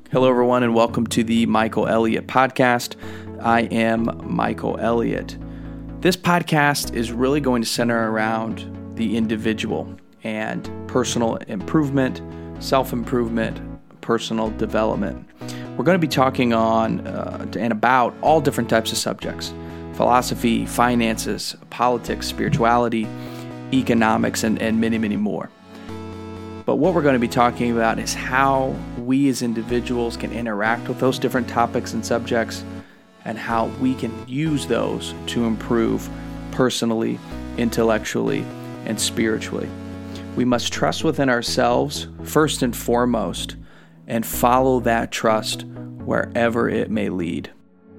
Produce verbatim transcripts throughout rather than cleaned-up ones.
Hello, everyone, and welcome to the Michael Elliott Podcast. I am Michael Elliott. This podcast is really going to center around the individual and personal improvement, self-improvement, personal development. We're going to be talking on uh, and about all different types of subjects: philosophy, finances, politics, spirituality, economics, and, and many, many more. But what we're going to be talking about is how we as individuals can interact with those different topics and subjects, and how we can use those to improve personally, intellectually, and spiritually. We must trust within ourselves first and foremost, and follow that trust wherever it may lead.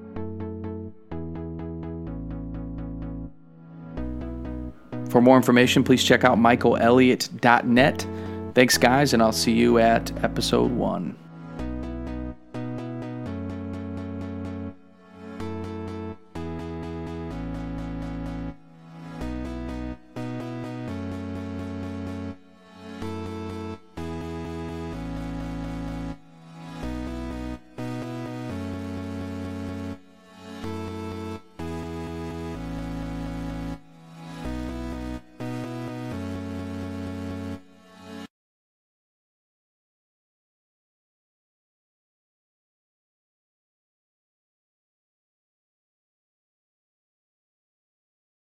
For more information, please check out michael elliott dot net. Thanks, guys, and I'll see you at episode one.